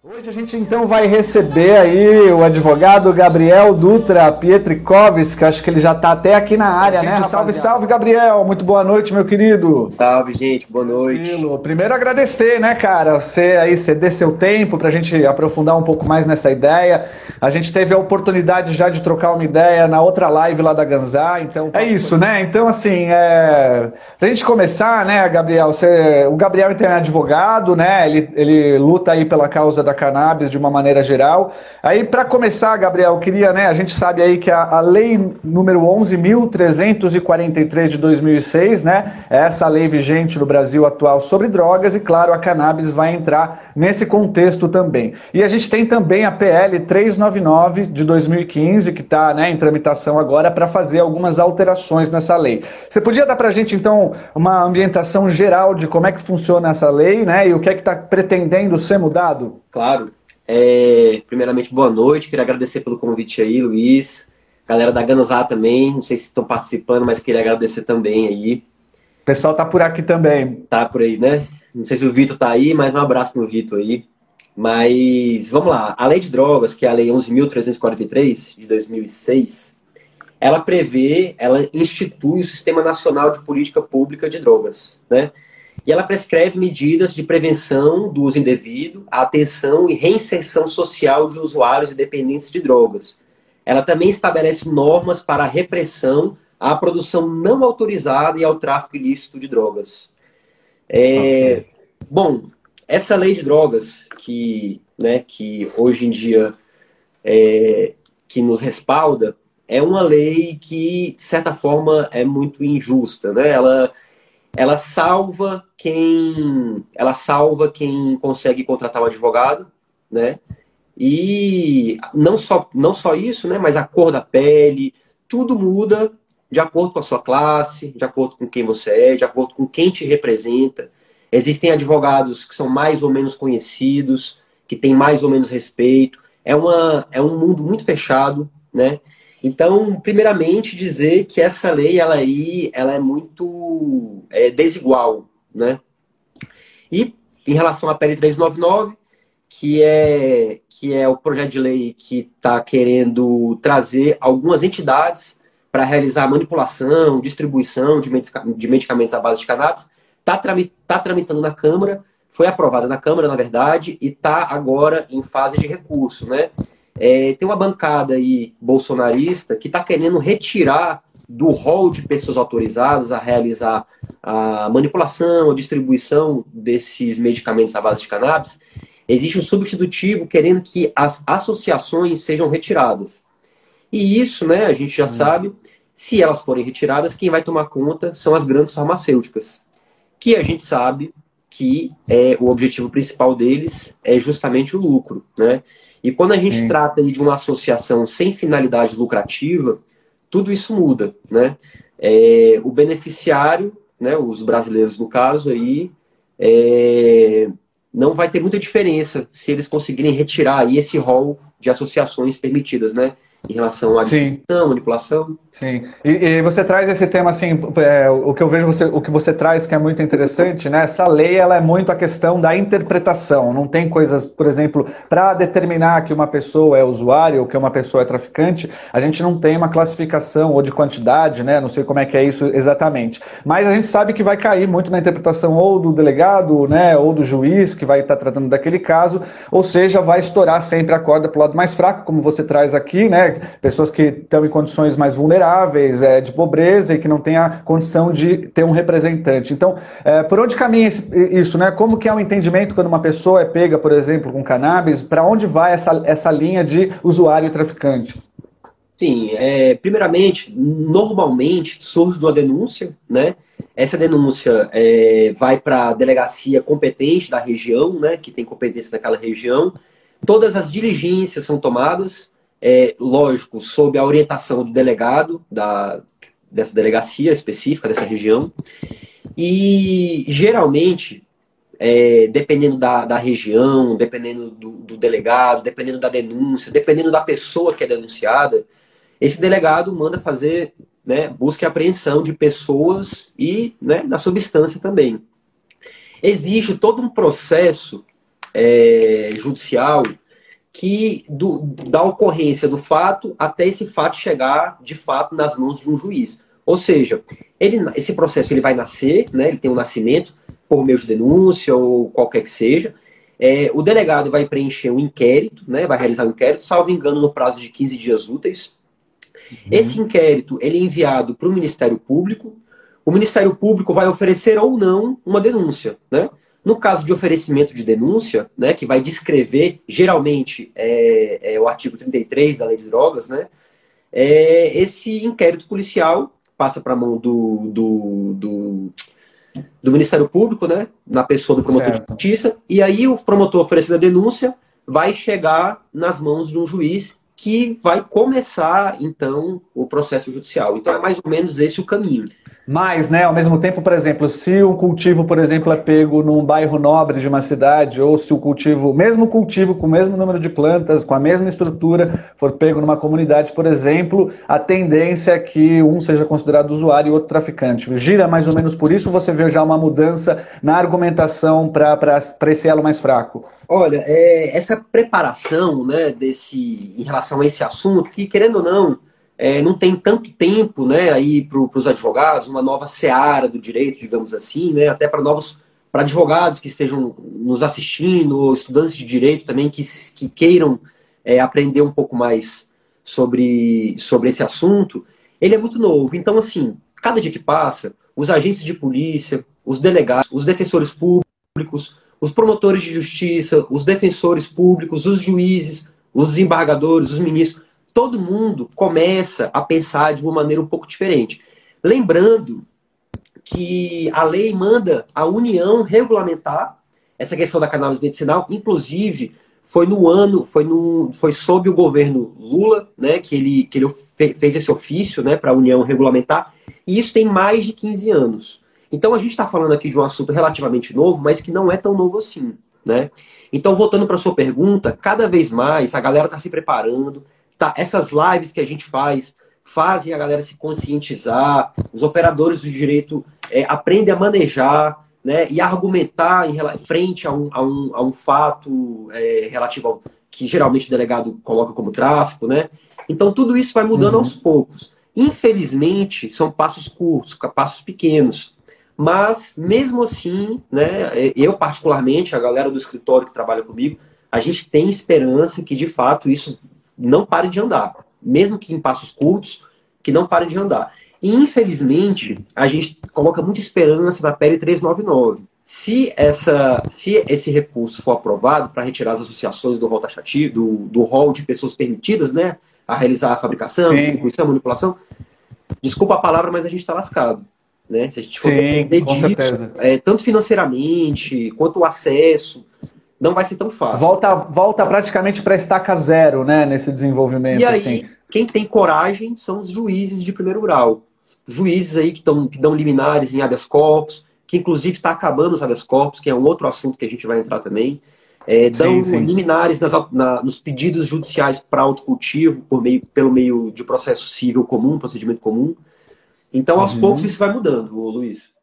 Hoje a gente então vai receber aí o advogado Gabriel Dutra Pietrikowski, que acho que ele já está até aqui na área, né? Salve, salve, Gabriel! Muito boa noite, meu querido! Salve, gente, boa noite. Tranquilo. Primeiro agradecer, né, cara, você aí ceder seu tempo para a gente aprofundar um pouco mais nessa ideia. A gente teve a oportunidade já de trocar uma ideia na outra live lá da Ganzá, então é isso, né? Então, assim, pra gente começar, né, Gabriel, o Gabriel então, é advogado, né? Ele luta aí pela causa da cannabis de uma maneira geral. Aí, para começar, Gabriel, eu queria, né, a gente sabe aí que a lei número 11.343 de 2006, né, é essa lei vigente no Brasil atual sobre drogas e, claro, a cannabis vai entrar nesse contexto também. E a gente tem também a PL 399 de 2015, que está, né, em tramitação agora para fazer algumas alterações nessa lei. Você podia dar para a gente, então, uma ambientação geral de como é que funciona essa lei, né, e o que é que está pretendendo ser mudado? Claro. Primeiramente, boa noite. Queria agradecer pelo convite aí, Luiz. Galera da Ganzá também. Não sei se estão participando, mas queria agradecer também aí. O pessoal tá por aqui também. Tá por aí, né? Não sei se o Vitor tá aí, mas um abraço no Vitor aí. Mas vamos lá. A Lei de Drogas, que é a Lei 11.343 de 2006, ela institui o Sistema Nacional de Política Pública de Drogas, né? E ela prescreve medidas de prevenção do uso indevido, a atenção e reinserção social de usuários e dependentes de drogas. Ela também estabelece normas para a repressão à produção não autorizada e ao tráfico ilícito de drogas. Ok. Bom, essa lei de drogas que hoje em dia que nos respalda é uma lei que, de certa forma, é muito injusta, né? Ela salva quem consegue contratar um advogado, né? E não só isso, né? Mas a cor da pele, tudo muda de acordo com a sua classe, de acordo com quem você é, de acordo com quem te representa. Existem advogados que são mais ou menos conhecidos, que têm mais ou menos respeito. É um mundo muito fechado, né? Então, primeiramente, dizer que essa lei ela é muito desigual, né? E em relação à PL 399, que é o projeto de lei que está querendo trazer algumas entidades para realizar manipulação, distribuição de medicamentos à base de cannabis, está tramitando na Câmara, foi aprovada na Câmara, na verdade, e está agora em fase de recurso, né? Tem uma bancada aí bolsonarista que está querendo retirar do rol de pessoas autorizadas a realizar a manipulação, a distribuição desses medicamentos à base de cannabis. Existe um substitutivo querendo que as associações sejam retiradas. E isso, né, a gente já sabe, se elas forem retiradas, quem vai tomar conta são as grandes farmacêuticas, que a gente sabe que o objetivo principal deles é justamente o lucro, né? E quando a gente Sim. trata de uma associação sem finalidade lucrativa, tudo isso muda, né? O beneficiário, né, os brasileiros no caso aí, não vai ter muita diferença se eles conseguirem retirar aí esse rol de associações permitidas, né? Em relação à Sim. distribuição, manipulação. Sim, e você traz esse tema assim, o que eu vejo o que você traz que é muito interessante, né? Essa lei ela é muito a questão da interpretação. Não tem coisas, por exemplo, para determinar que uma pessoa é usuário ou que uma pessoa é traficante, a gente não tem uma classificação ou de quantidade, né? Não sei como é que é isso exatamente. Mas a gente sabe que vai cair muito na interpretação ou do delegado, né? Ou do juiz que vai estar tratando daquele caso, ou seja, vai estourar sempre a corda para o lado mais fraco, como você traz aqui, né? Pessoas que estão em condições mais vulneráveis, de pobreza e que não tem a condição de ter um representante. Então, por onde caminha isso, né? Como que é o entendimento quando uma pessoa é pega, por exemplo, com cannabis? Para onde vai essa linha de usuário e traficante? Sim, primeiramente, normalmente surge de uma denúncia, né? Essa denúncia vai para a delegacia competente da região, né? Que tem competência naquela região. Todas as diligências são tomadas, lógico, sob a orientação do delegado dessa delegacia específica, dessa região. E, geralmente, dependendo da região, dependendo do delegado, dependendo da denúncia, dependendo da pessoa que é denunciada, esse delegado manda fazer, né, busca e apreensão de pessoas e, né, da substância também. Existe todo um processo judicial da ocorrência do fato até esse fato chegar, de fato, nas mãos de um juiz. Ou seja, esse processo ele vai nascer, né, ele tem um nascimento por meio de denúncia ou qualquer que seja. O delegado vai preencher um inquérito, né, vai realizar um inquérito, salvo engano, no prazo de 15 dias úteis. Esse inquérito ele é enviado para o Ministério Público. O Ministério Público vai oferecer ou não uma denúncia, né? No caso de oferecimento de denúncia, né, que vai descrever, geralmente, o artigo 33 da Lei de Drogas, né, esse inquérito policial passa para a mão do Ministério Público, né, na pessoa do promotor de justiça, e aí o promotor oferecendo a denúncia vai chegar nas mãos de um juiz que vai começar, então, o processo judicial. Então, é mais ou menos esse o caminho. Mas, né, ao mesmo tempo, por exemplo, se o cultivo, por exemplo, é pego num bairro nobre de uma cidade, ou se o mesmo cultivo com o mesmo número de plantas, com a mesma estrutura, for pego numa comunidade, por exemplo, a tendência é que um seja considerado usuário e outro traficante. Gira mais ou menos por isso, você vê já uma mudança na argumentação para esse elo mais fraco? Olha, essa preparação, né, em relação a esse assunto, que querendo ou não, não tem tanto tempo, né, aí para os advogados, uma nova seara do direito, digamos assim, né, até para advogados que estejam nos assistindo, ou estudantes de direito também que queiram aprender um pouco mais sobre esse assunto, ele é muito novo. Então, assim, cada dia que passa, os agentes de polícia, os delegados, os defensores públicos, os promotores de justiça, os defensores públicos, os juízes, os desembargadores, os ministros, todo mundo começa a pensar de uma maneira um pouco diferente. Lembrando que a lei manda a União regulamentar essa questão da cannabis medicinal, inclusive foi sob o governo Lula, né, que ele fez esse ofício, né, para a União regulamentar, e isso tem mais de 15 anos. Então a gente está falando aqui de um assunto relativamente novo, mas que não é tão novo assim, né? Então, voltando para a sua pergunta, cada vez mais a galera está se preparando, essas lives que a gente fazem a galera se conscientizar, os operadores do direito aprendem a manejar, né, e argumentar frente a um fato relativo que geralmente o delegado coloca como tráfico, né? Então tudo isso vai mudando aos poucos. Infelizmente, são passos curtos, passos pequenos. Mas, mesmo assim, né, eu particularmente, a galera do escritório que trabalha comigo, a gente tem esperança que, de fato, isso não pare de andar. Mesmo que em passos curtos, que não pare de andar. E, infelizmente, a gente coloca muita esperança na PL 399. Se esse recurso for aprovado para retirar as associações do rol taxativo, do rol de pessoas permitidas, né, a realizar a fabricação, distribuição, manipulação, desculpa a palavra, mas a gente está lascado. Né? Se a gente for depender disso, tanto financeiramente quanto o acesso, não vai ser tão fácil. Volta praticamente para estaca zero, né, nesse desenvolvimento. E aí, quem tem coragem são os juízes de primeiro grau. Juízes aí que dão liminares em habeas corpus, que inclusive está acabando os habeas corpus, que é um outro assunto que a gente vai entrar também. Dão liminares nos pedidos judiciais para autocultivo, pelo meio de processo civil comum, procedimento comum. Então, aos poucos, isso vai mudando, Luiz.